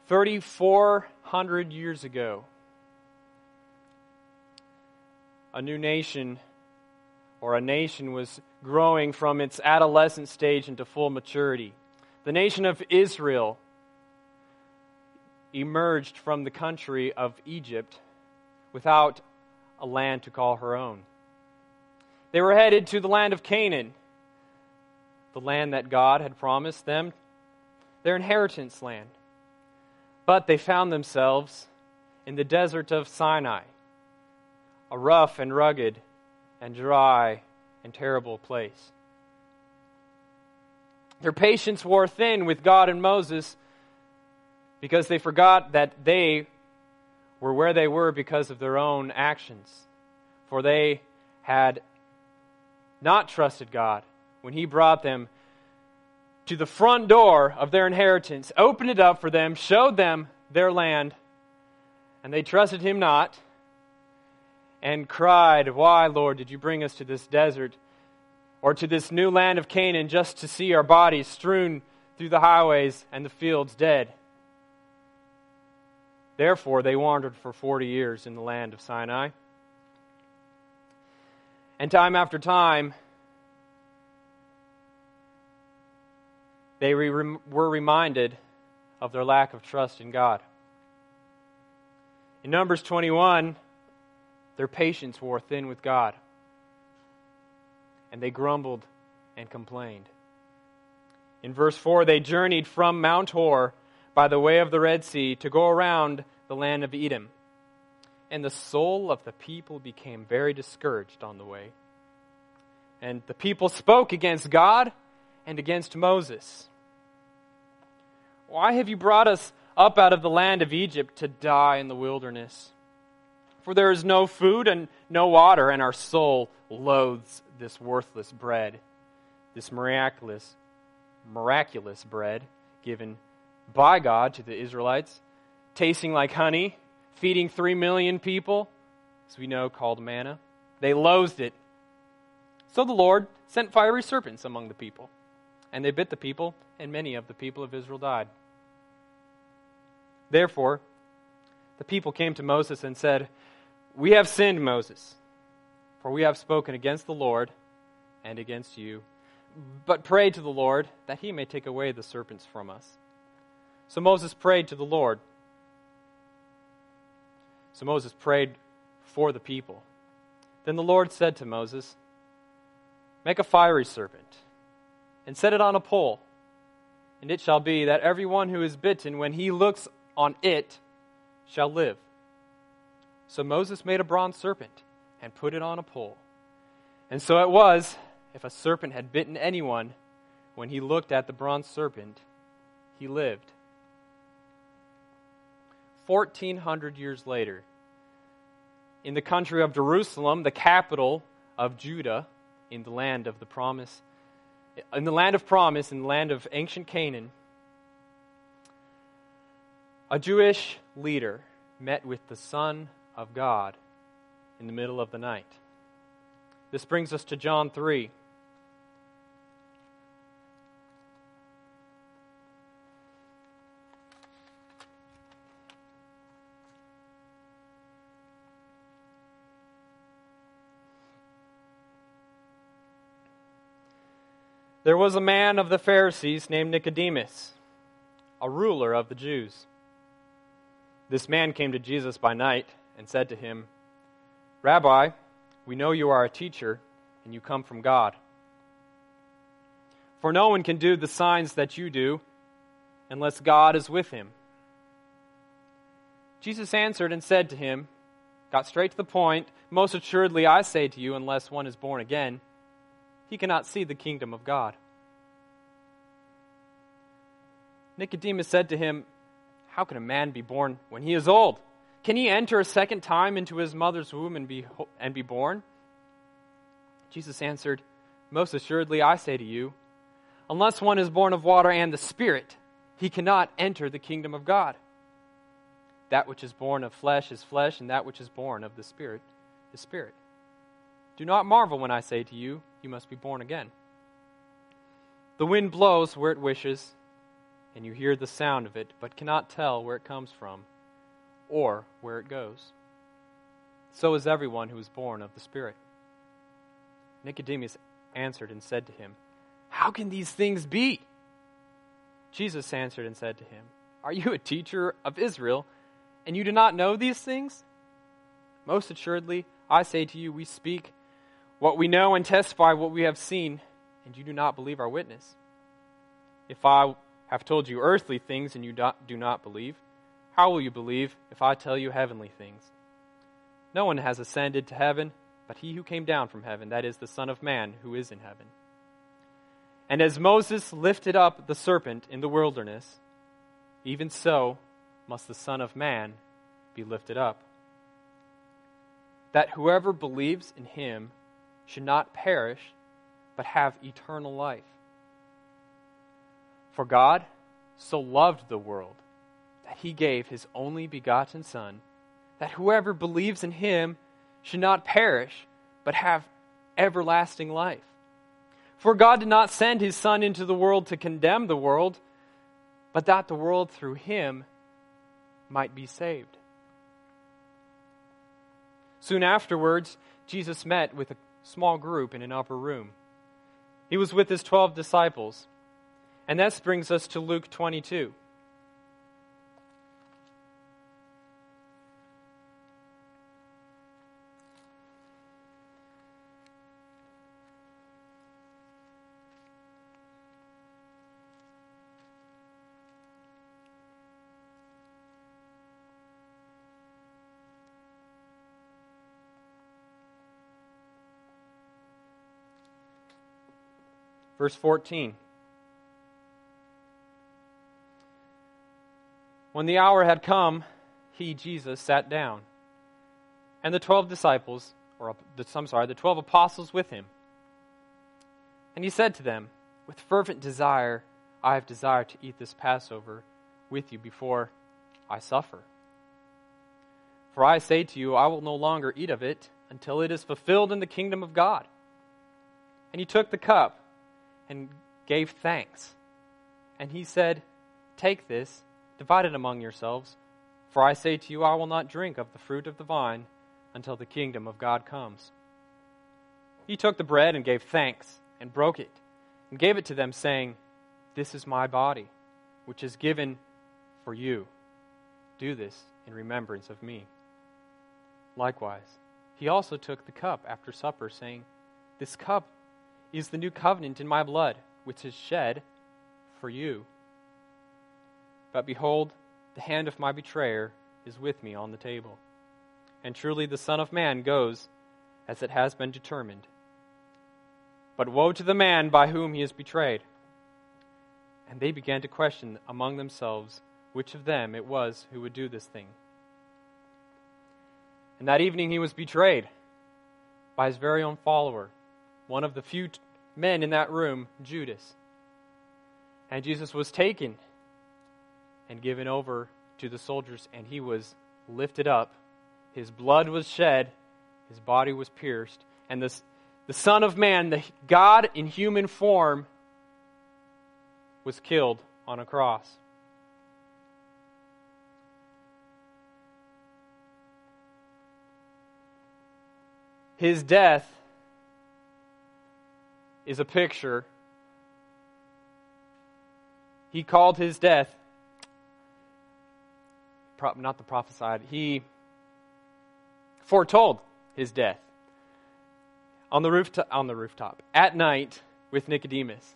3,400 years ago, a new nation, or a nation, was growing from its adolescent stage into full maturity. The nation of Israel emerged from the country of Egypt without a land to call her own. They were headed to the land of Canaan, the land that God had promised them, their inheritance land. But they found themselves in the desert of Sinai, a rough and rugged and dry and terrible place. Their patience wore thin with God and Moses because they forgot that they were where they were because of their own actions. For they had not trusted God when He brought them to the front door of their inheritance, opened it up for them, showed them their land, and they trusted Him not, and cried, "Why, Lord, did you bring us to this desert or to this new land of Canaan just to see our bodies strewn through the highways and the fields dead?" Therefore, they wandered for 40 years in the land of Sinai. And time after time, they were reminded of their lack of trust in God. In Numbers 21, their patience wore thin with God, and they grumbled and complained. In verse 4, they journeyed from Mount Hor by the way of the Red Sea to go around the land of Edom. And the soul of the people became very discouraged on the way. And the people spoke against God and against Moses. "Why have you brought us up out of the land of Egypt to die in the wilderness? For there is no food and no water, and our soul loathes this worthless bread, this miraculous bread given by God to the Israelites, tasting like honey, feeding 3 million people, as we know, called manna. They loathed it. So the Lord sent fiery serpents among the people, and they bit the people, and many of the people of Israel died. Therefore, the people came to Moses and said, 'We have sinned, Moses, for we have spoken against the Lord and against you. But pray to the Lord that He may take away the serpents from us.' So Moses prayed to the Lord. So Moses prayed for the people. Then the Lord said to Moses, 'Make a fiery serpent and set it on a pole. And it shall be that everyone who is bitten, when he looks on it, shall live.' So Moses made a bronze serpent and put it on a pole. And so it was, if a serpent had bitten anyone, when he looked at the bronze serpent, he lived." 1,400 years later, in the country of Jerusalem, the capital of Judah, in the land of promise, in the land of ancient Canaan, a Jewish leader met with the Son of God in the middle of the night. This brings us to John 3. There was a man of the Pharisees named Nicodemus, a ruler of the Jews. This man came to Jesus by night and said to him, "Rabbi, we know you are a teacher and you come from God. For no one can do the signs that you do unless God is with him." Jesus answered and said to him, got straight to the point, "Most assuredly I say to you, unless one is born again, he cannot see the kingdom of God." Nicodemus said to him, "How can a man be born when he is old? Can he enter a second time into his mother's womb and be born?" Jesus answered, "Most assuredly I say to you, unless one is born of water and the Spirit, he cannot enter the kingdom of God. That which is born of flesh is flesh, and that which is born of the Spirit is spirit. Do not marvel when I say to you, you must be born again. The wind blows where it wishes, and you hear the sound of it, but cannot tell where it comes from or where it goes. So is everyone who is born of the Spirit." Nicodemus answered and said to him, "How can these things be?" Jesus answered and said to him, "Are you a teacher of Israel, and you do not know these things? Most assuredly, I say to you, we speak what we know and testify what we have seen, and you do not believe our witness. If I have told you earthly things and you do not believe, how will you believe if I tell you heavenly things? No one has ascended to heaven, but he who came down from heaven, that is the Son of Man who is in heaven. And as Moses lifted up the serpent in the wilderness, even so must the Son of Man be lifted up, that whoever believes in him should not perish, but have eternal life. For God so loved the world that he gave his only begotten Son, that whoever believes in him should not perish, but have everlasting life. For God did not send his Son into the world to condemn the world, but that the world through him might be saved." Soon afterwards, Jesus met with a small group in an upper room. He was with his 12 disciples. And this brings us to Luke 22. Verse 14. When the hour had come, he, Jesus, sat down, and the 12 disciples, the 12 apostles with him. And he said to them, "With fervent desire I have desired to eat this Passover with you before I suffer. For I say to you, I will no longer eat of it until it is fulfilled in the kingdom of God." And he took the cup and gave thanks. And he said, "Take this, divide it among yourselves, for I say to you, I will not drink of the fruit of the vine until the kingdom of God comes." He took the bread and gave thanks, and broke it, and gave it to them, saying, "This is my body, which is given for you. Do this in remembrance of me." Likewise, he also took the cup after supper, saying, "This cup is the new covenant in my blood, which is shed for you. But behold, the hand of my betrayer is with me on the table. And truly the Son of Man goes as it has been determined. But woe to the man by whom he is betrayed." And they began to question among themselves which of them it was who would do this thing. And that evening he was betrayed by his very own follower, one of the few men in that room, Judas. And Jesus was taken and given over to the soldiers, and he was lifted up. His blood was shed, his body was pierced, and the Son of Man, the God in human form, was killed on a cross. His death is a picture. He called his death, not the prophesied, he foretold his death on the rooftop at night with Nicodemus.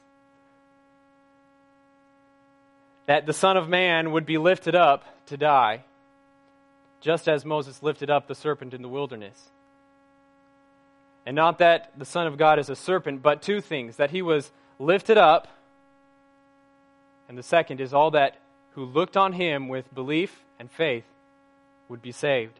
That the Son of Man would be lifted up to die, just as Moses lifted up the serpent in the wilderness. And not that the Son of God is a serpent, but two things: that he was lifted up, and the second is all that who looked on him with belief and faith would be saved.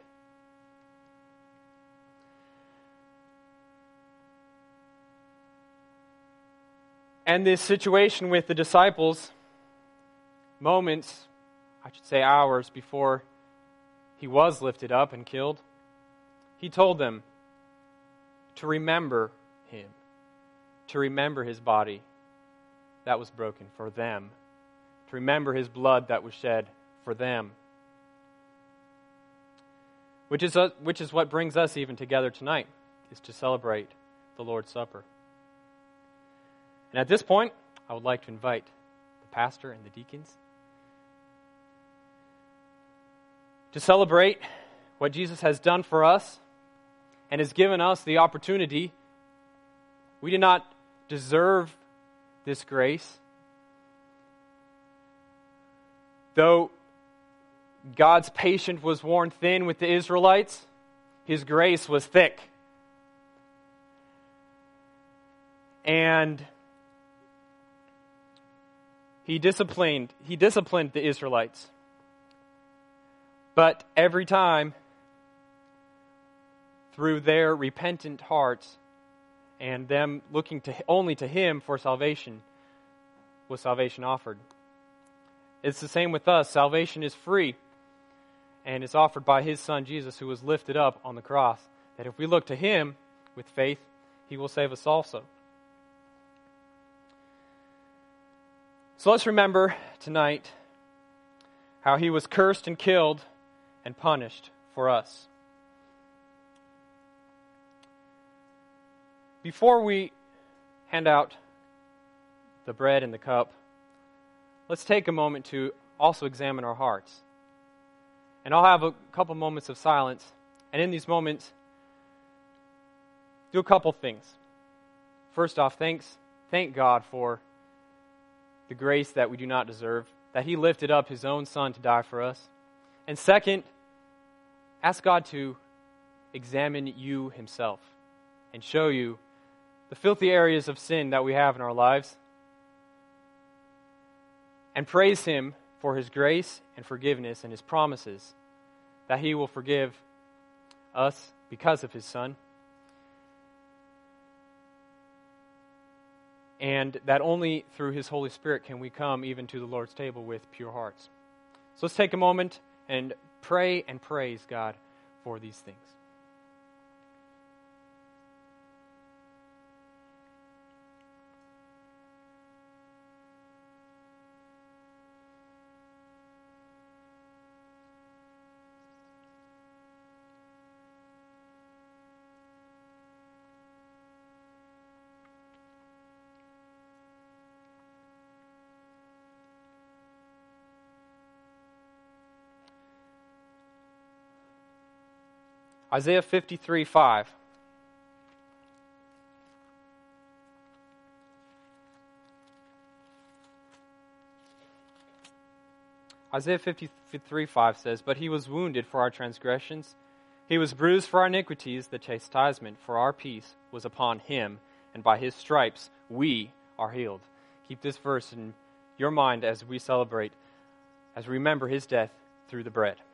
And this situation with the disciples, moments, I should say hours before he was lifted up and killed, he told them to remember him, to remember his body that was broken for them, to remember his blood that was shed for them. Which is what brings us even together tonight, is to celebrate the Lord's Supper. And at this point, I would like to invite the pastor and the deacons to celebrate what Jesus has done for us and has given us the opportunity. We did not deserve this grace. Though God's patience was worn thin with the Israelites, his grace was thick. And he disciplined the Israelites. But every time, through their repentant hearts and them looking only to him for salvation, was salvation offered. It's the same with us. Salvation is free, and it's offered by his Son Jesus, who was lifted up on the cross, that if we look to him with faith, he will save us also. So let's remember tonight how he was cursed and killed and punished for us. Before we hand out the bread and the cup, let's take a moment to also examine our hearts. And I'll have a couple moments of silence. And in these moments, do a couple things. First off, thank God for the grace that we do not deserve, that he lifted up his own Son to die for us. And second, ask God to examine you himself and show you the filthy areas of sin that we have in our lives, and praise him for his grace and forgiveness and his promises that he will forgive us because of his Son, and that only through his Holy Spirit can we come even to the Lord's table with pure hearts. So let's take a moment and pray and praise God for these things. Isaiah 53:5. Isaiah 53:5 says, "But he was wounded for our transgressions, he was bruised for our iniquities, the chastisement for our peace was upon him, and by his stripes we are healed." Keep this verse in your mind as we celebrate, as we remember his death through the bread.